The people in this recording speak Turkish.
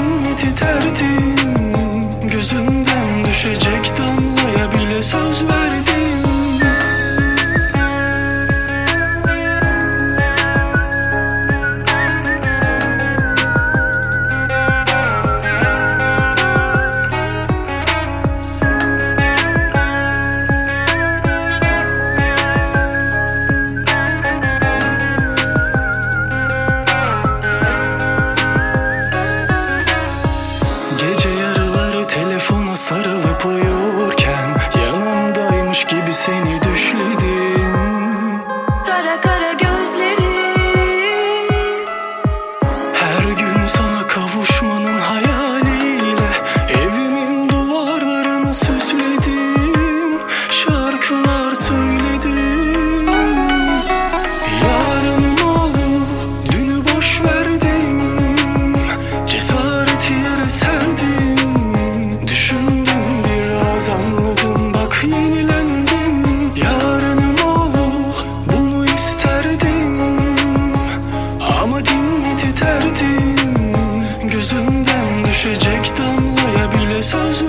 mi titerdin? Gözümden düşecek damlaya bile söz verdin. Gece yarıları telefona sarılıp uyurken yanımdaymış gibi seni düşledim. Kara kara gözleri, Her gün sana kavuşmanın hayaliyle evimin duvarlarını süsledim. Şarkılar söyledim. Yarınım olup dünü boş verdim. Cesareti yere serdim. Düşündüm biraz, anladım bak yenilendim. Yarınım olup bunu isterdim. Ama dinle titerdin. Gözümden düşecek damlaya bile söz